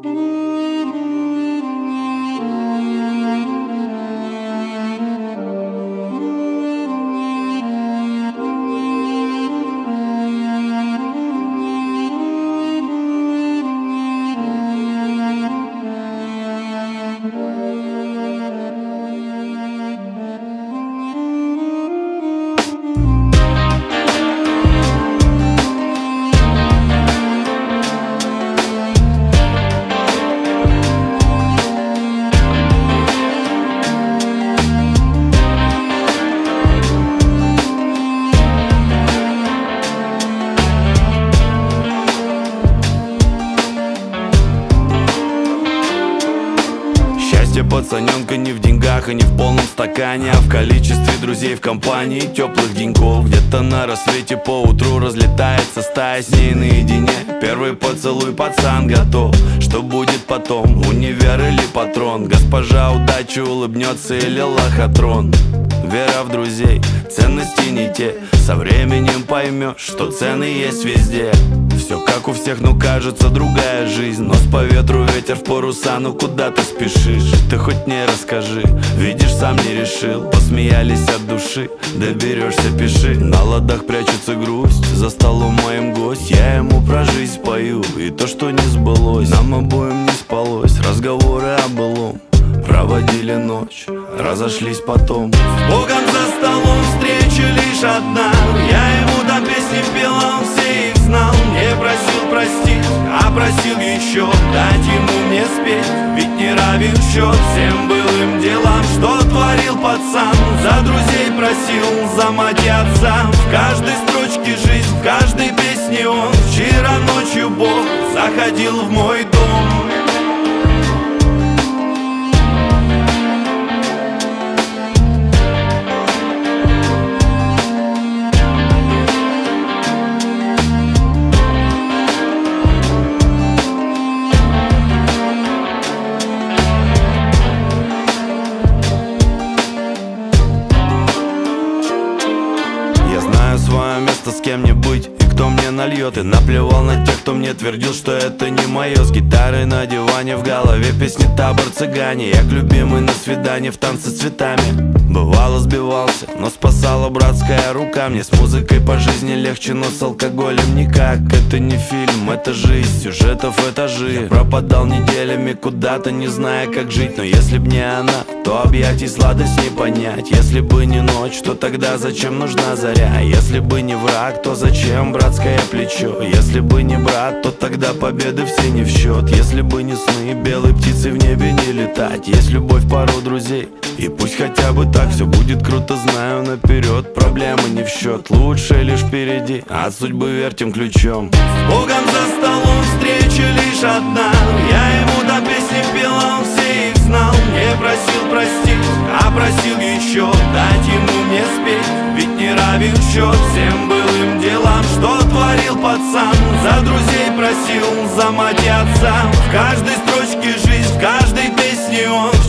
Пацаненка не в деньгах и не в полном стакане, а в количестве друзей в компании теплых деньков. Где-то на рассвете поутру разлетается стая, с ней наедине первый поцелуй, пацан готов. Что будет потом, универ или патрон? Госпожа удача улыбнется или лохотрон? Вера в друзей, ценности не те. Со временем поймешь, что цены есть везде. Все как у всех, но кажется другая жизнь. Нос по ветру, ветер в паруса, ну куда ты спешишь? Ты хоть не расскажи, видишь, сам не решил. Посмеялись от души, доберешься, пиши. На ладах прячется грусть, за столом моим гость. Я ему про жизнь пою, и то, что не сбылось. Нам обоим не спалось, разговоры о былом. Проводили ночь, разошлись потом. С Богом за столом встреча лишь одна. Я ему до песни пел, он все их знал. Не просил простить, а просил еще дать ему мне спеть. Ведь не равен счет всем былым делам, что творил пацан. За друзей просил, за мать и отца. В каждой строчке жизнь, в каждой песне он. Вчера ночью Бог заходил в мой дом. Свое место, с кем не быть и кто мне нальет. И наплевал на тех, кто мне твердил, что это не мое. С гитарой на диване, в голове песни табор цыгане. Я к любимой на свидание, в танце цветами. Бывало сбивался, но спасала братская рука. Мне с музыкой по жизни легче, но с алкоголем никак. Это не фильм, это жизнь, сюжетов этажи. Я пропадал неделями куда-то, не зная, как жить. Но если б не она, то объятий сладость не понять. Если бы не ночь, то тогда зачем нужна заря? Если бы не враг, то зачем братское плечо? Если бы не брат, то тогда победы все не в счет. Если бы не сны, белой птицы в небе не летать. Есть любовь, пару друзей, и пусть хотя бы так все будет круто, знаю наперед. Проблемы не в счет, лучше лишь впереди, от судьбы вертим ключом. С Богом за столом встреча лишь одна. Я ему до песни пел, он все их знал. Не просил простить, а просил еще дать ему мне спеть. Ведь не равен счет всем былым делам, что творил пацан. За друзей просил, за мать и отца. В каждой строчке жизнь, в каждой песне он.